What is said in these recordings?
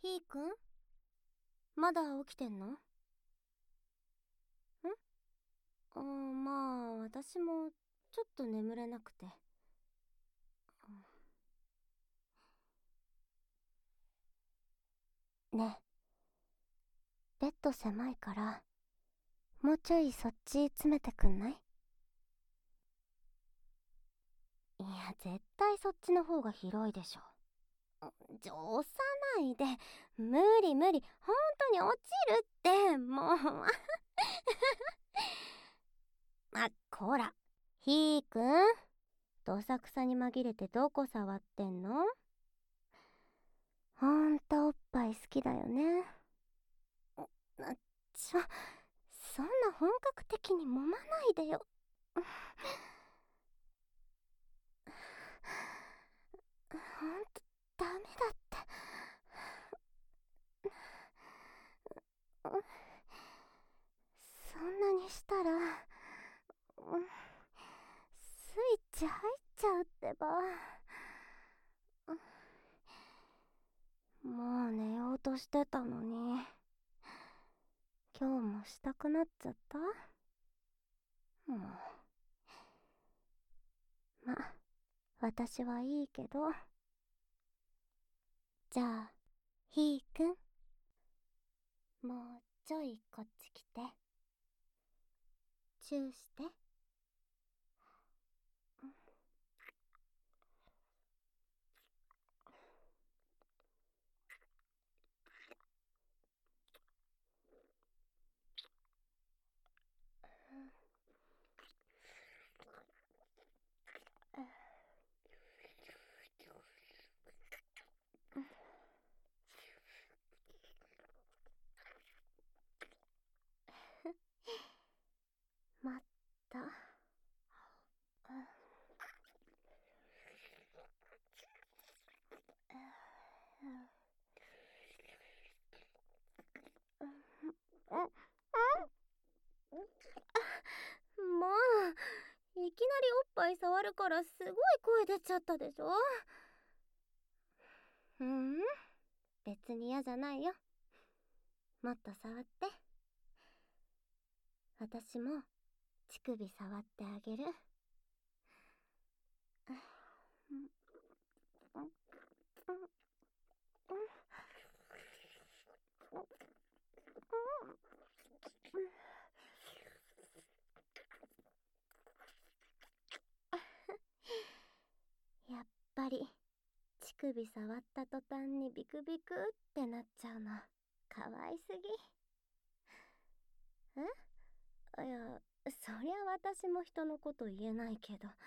ひーくん、まだ起きてんの？まあ、私もちょっと眠れなくて。ねえ、ベッド狭いから、もうちょいそっち詰めてくんない？いや、絶対そっちの方が広いでしょ。押さないで。無理無理。本当に落ちるって、もう。こら。ひーくん、どさくさに紛れてどこ触ってんの？ほんとおっぱい好きだよね。そんな本格的に揉まないでよ。ほんとダメだって。そんなにしたら、スイッチ入っちゃうってば。もう寝ようとしてたのに、今日もしたくなっちゃった？もう。ま、私はいいけど。じゃあ、ひーくん、もうちょいこっち来て。チューして。まった。もう、いきなりおっぱい触るからすごい声出ちゃったでしょ。別に嫌じゃないよ。もっと触って。私も乳首触ってあげる。やっぱり乳首触った途端にビクビクってなっちゃうのかわいすぎ。いや、そりゃ私も人のこと言えないけど、ちょっ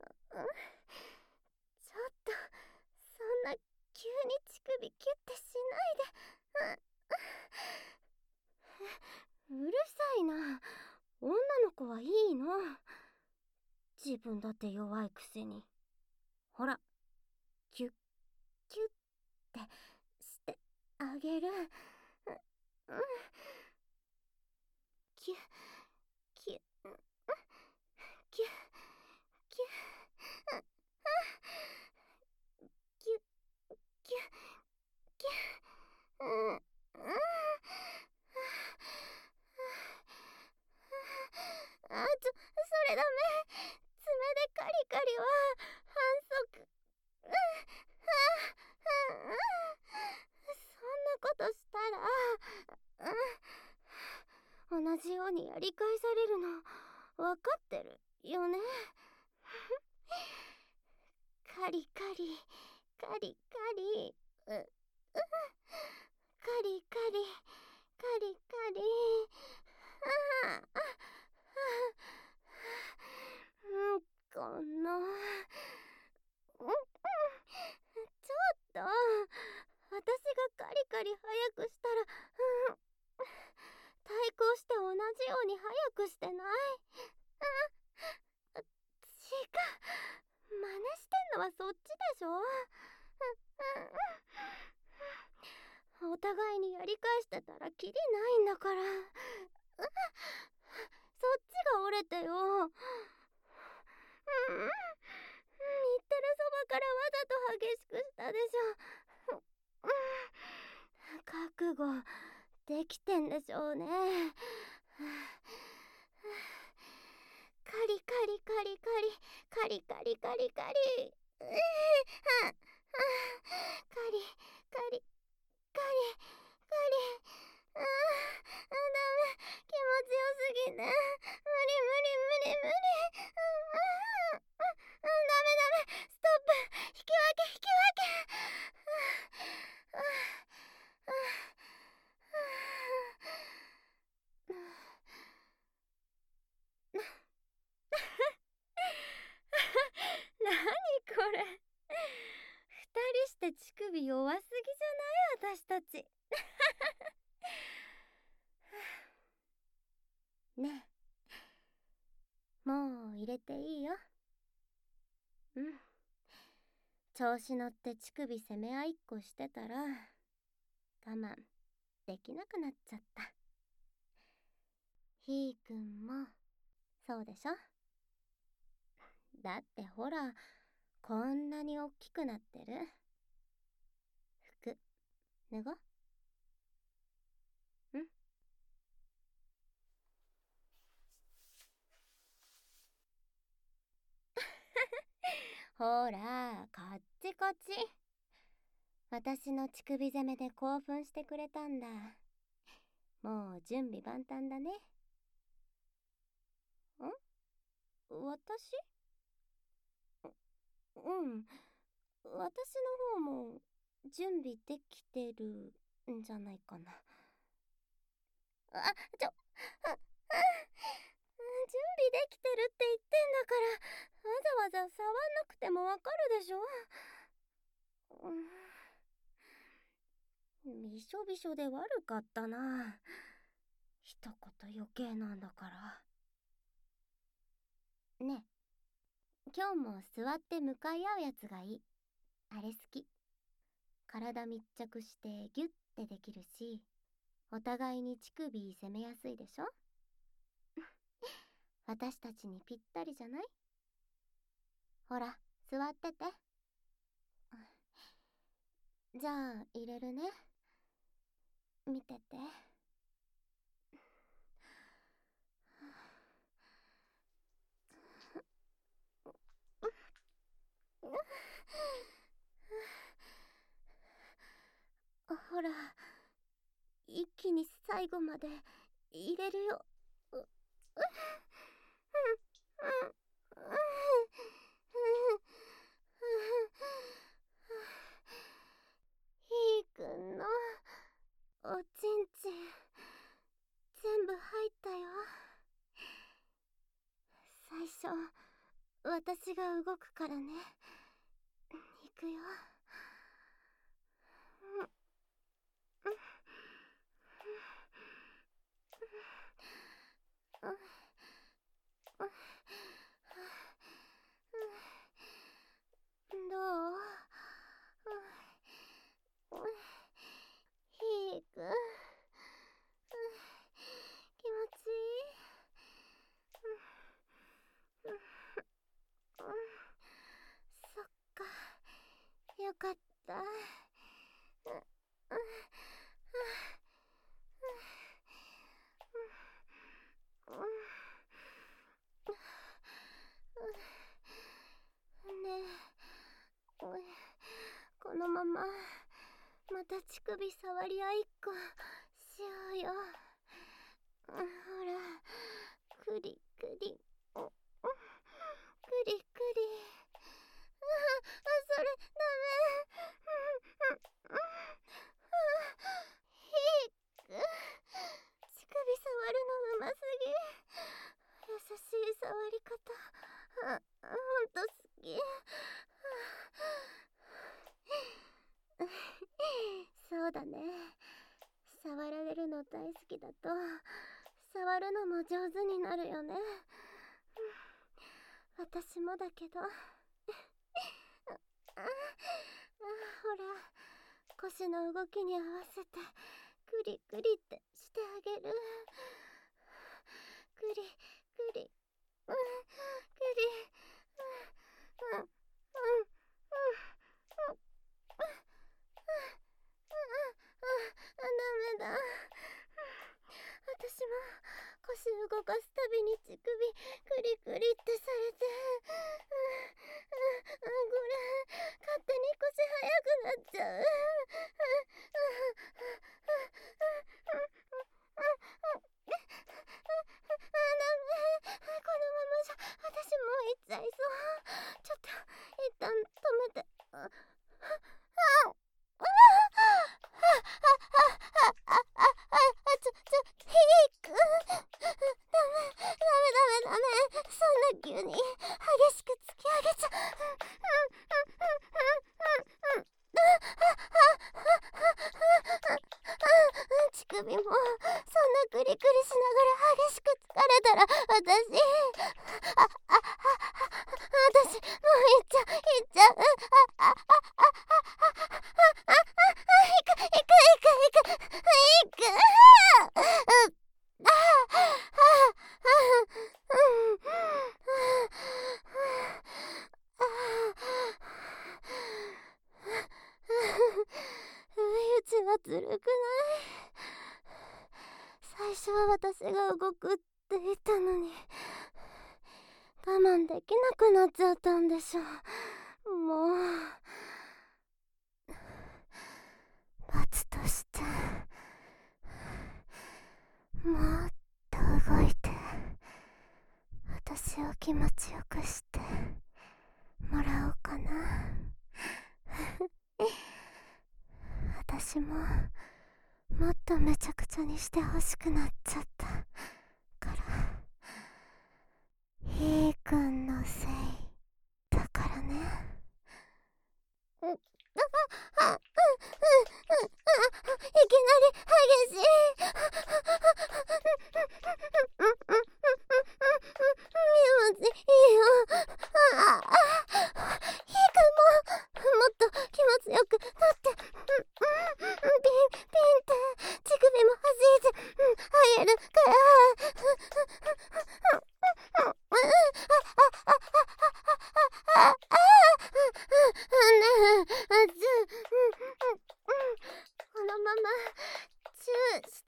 とそんな急に乳首キュッてしないで。うるさいな。女の子はいいの。自分だって弱いくせに。ほら、キュッキュッってしてあげる。キュッキュッキュッキュッキュッキュッキュッ。それダメ。爪でカリカリは反則。そんなことしたら、同じようにやり返されるの分かってるよね。カリカリカリカリ、カリカリカリカリ。この、ちょっと、私がカリカリ早くしたら、対抗して同じように早くしてない？違う。真似してんのはそっちでしょ。お互いにやり返してたらキリないんだから。そっちが折れてよ。言ってるそばからわざと激しくしたでしょ。 覚悟できてんでしょうね。カリカリカリカリカリカリカリカリカリカリカリカリダメ、気持ちよすぎて無理無理無理無理。ダメダメ、ストップ、引き分け引き分け。何これ、二人して乳首弱すぎじゃない？私たち。ねえ、もう入れていいよ。うん、調子乗って乳首攻め合いっこしてたら我慢できなくなっちゃった。ひーくんもそうでしょ？だってほら、こんなにおっきくなってる。服脱ご。ん？ほら、こっちこっち。私の乳首攻めで興奮してくれたんだ。もう準備万端だね。私？うん。私の方も準備できてるんじゃないかな。準備できてるって言ってんだから、わざわざ触んなくてもわかるでしょ。びしょびしょで悪かったな。一言余計なんだから。ねえ、今日も座って向かい合うやつがいい。あれ好き。体密着してギュッてできるし、お互いに乳首攻めやすいでしょ。私たちにぴったりじゃない？ほら、座ってて。じゃあ入れるね。見てて。ほら、一気に最後まで入れるよ。ひーくんのおちんちん全部入ったよ。最初私が動くからね。いくよ。どう？ひーくん、気持ちいい？そっか、よかった。ねえ、このまままた乳首触り合いっこしようよ。ほら、クリクリ、クリクリ。それダメ。ひーく、乳首触るのうますぎ。優しい触り方、ほんと好き。そうだね。触られるの大好きだと触るのも上手になるよね。私もだけど。ほら、腰の動きに合わせてクリクリってしてあげる。クリクリ、クリ、 ずるくない？最初は私が動くって言ったのに、我慢できなくなっちゃったんでしょ。もう罰としてもっと動いて私を気持ちよくしてもらおうかな。私ももっとめちゃくちゃにしてほしくなっちゃったから、ひーくんのせいだからね。いきなり激しい。気持ちいいよ。ひーくんももっと気持ちよくなって、ピンピンって乳首も弾いて入るから。このままチューして。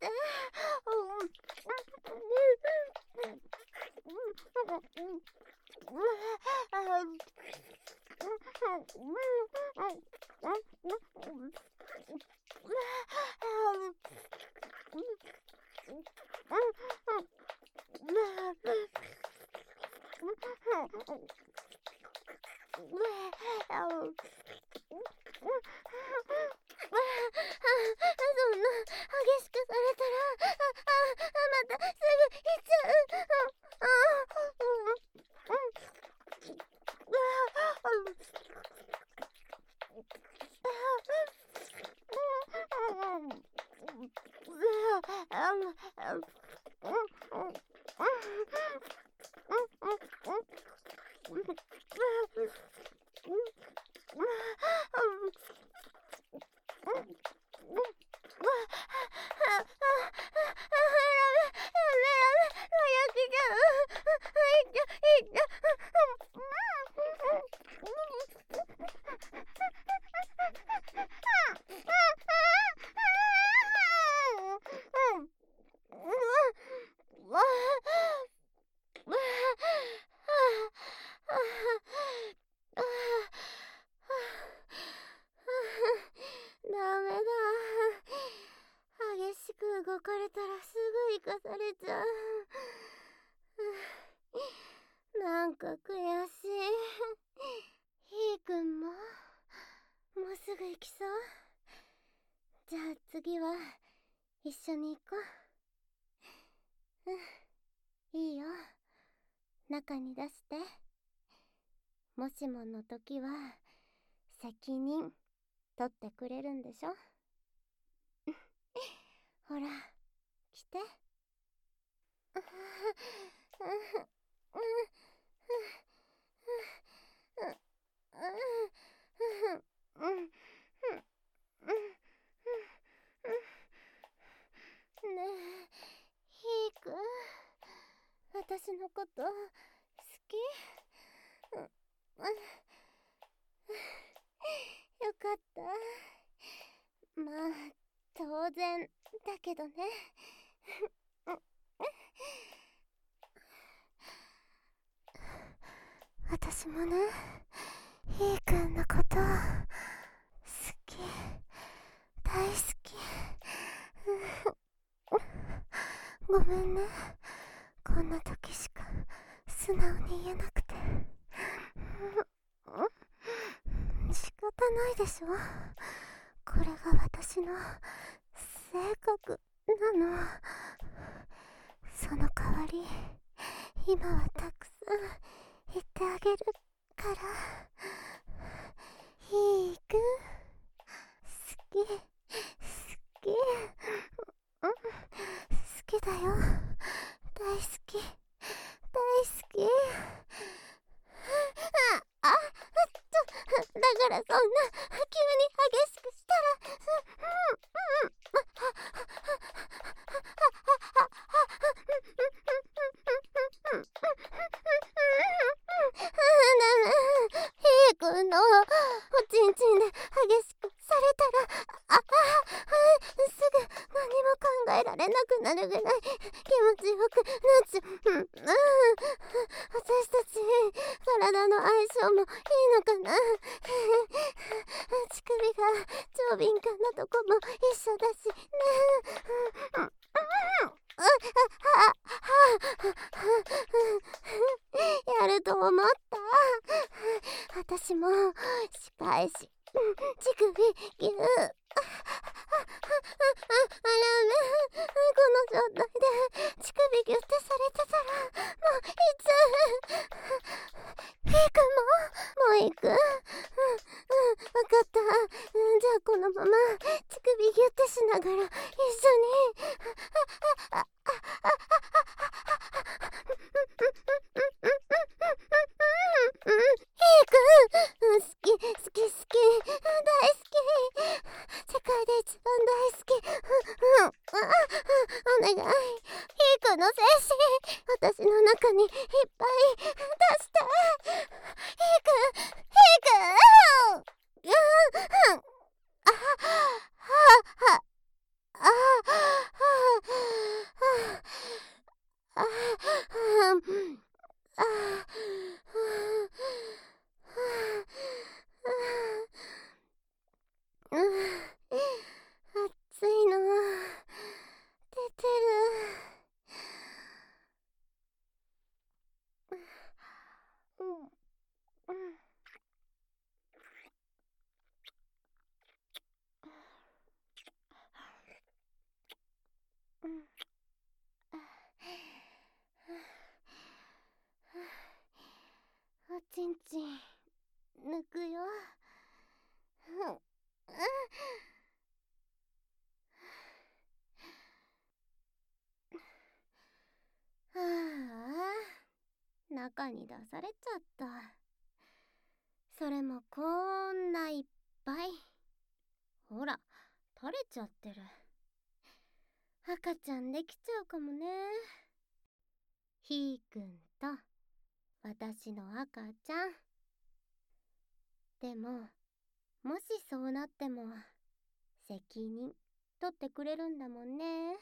そんな激しくされたら、またすぐ行っちゃう。ダメだ。激しく動かれたらすぐ生かされちゃう。なんか悔しい。ひーくんももうすぐ行きそう？じゃあ次は一緒に行こう。いいよ、中に出して。もしもの時は責任取ってくれるんでしょ？ほら来て。ねえ、ひーくん、私のこと好き？よかった。まあ当然だけどね。私もね、ひーくんのこと好き、大好き。ごめんね、こんな時しか素直に言えなくて。仕方ないでしょ、これが私の性格なの。その代わり今はたくさん言ってあげるから。ひーくん、好き好きだよ、大好き大好き。だからそんな急に激しくしたら。ひーくんのおちんちんで激なるぐらい気持ちよくなっちゃう。私たち体の相性もいいのかな。乳首が超敏感なとこも一緒だしね。やると思った。私も仕返し乳首ぎゅー。あらね、この状態で乳首ギュってされてたらもういつ行くもう行く。わかった。じゃあこのまま乳首ギュってしながら一緒に好き好き好き大好き。世界で一番大好き。お願い。ヒークの精子私の中にいっぱい出して。ヒーク暑いの出てる。おちんちん抜くよ。はあ、中に出されちゃった。それもこんないっぱい。ほら、垂れちゃってる。赤ちゃんできちゃうかもね。ひーくんと私の赤ちゃん。でも、もしそうなっても責任取ってくれるんだもんね。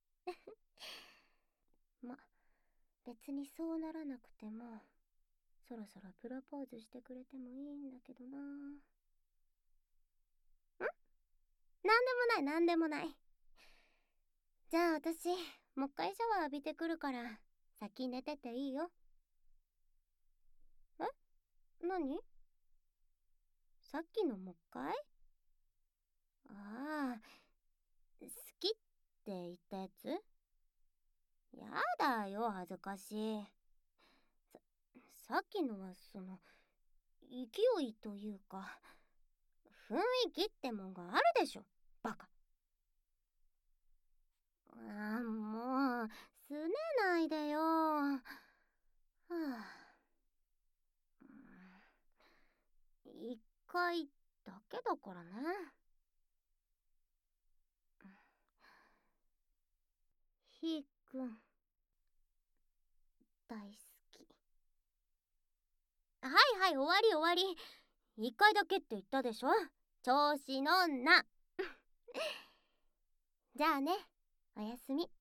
ま、別にそうならなくてもそろそろプロポーズしてくれてもいいんだけどな。なんでもない。じゃあ私もう一回シャワー浴びてくるから先寝てていいよ。何？さっきのもう一回？ああ、好きって言ったやつ？やだよ、恥ずかしい。さっきのは勢いというか雰囲気ってもんがあるでしょ、バカ。もうすねないでよ。はあ、一回だけだからね。ひーくん大好き。はいはい、終わり。一回だけって言ったでしょ、調子のんな。じゃあね、おやすみ。